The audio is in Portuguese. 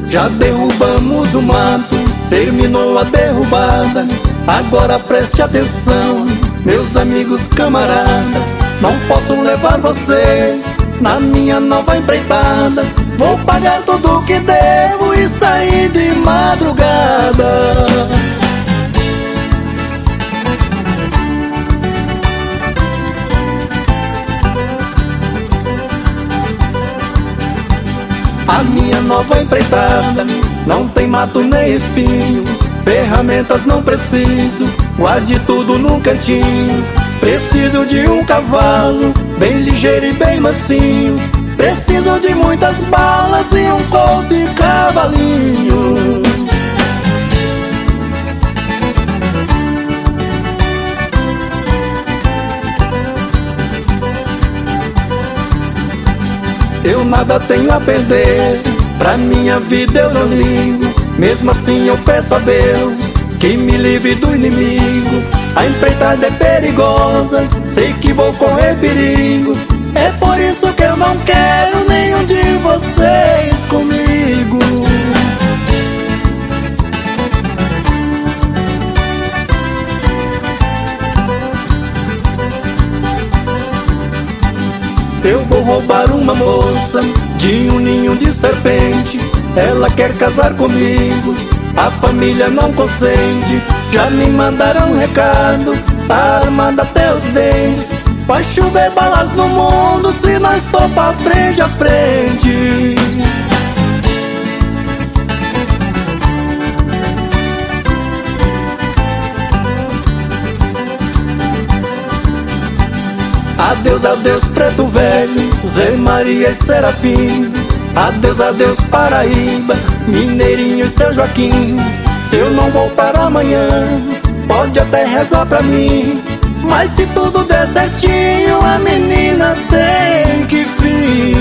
Já derrubamos o mato, terminou a derrubada. Agora preste atenção, meus amigos camarada. Não posso levar vocês na minha nova empreitada. Vou pagar tudo que devo e sair de madrugada. A minha nova empreitada não tem mato nem espinho, ferramentas não preciso, guarde tudo num cantinho. Preciso de um cavalo bem ligeiro e bem mansinho. Preciso de muitas balas e um couro de cavalinho. Eu nada tenho a perder, pra minha vida eu não ligo. Mesmo assim eu peço a Deus que me livre do inimigo. A empreitada é perigosa, sei que vou correr perigo. É por isso que eu não quero nenhum de vocês comigo. Eu vou roubar uma moça de um ninho de serpente. Ela quer casar comigo, a família não consente. Já me mandaram um recado, tá armada até os dentes. Vai chover balas no mundo se nós topa frente a frente. Adeus, adeus, Preto Velho, Zé Maria e Serafim. Adeus, adeus, Paraíba, Mineirinho e São Joaquim. Se eu não voltar amanhã, pode até rezar pra mim, mas se tudo der certinho, a menina tem que vir.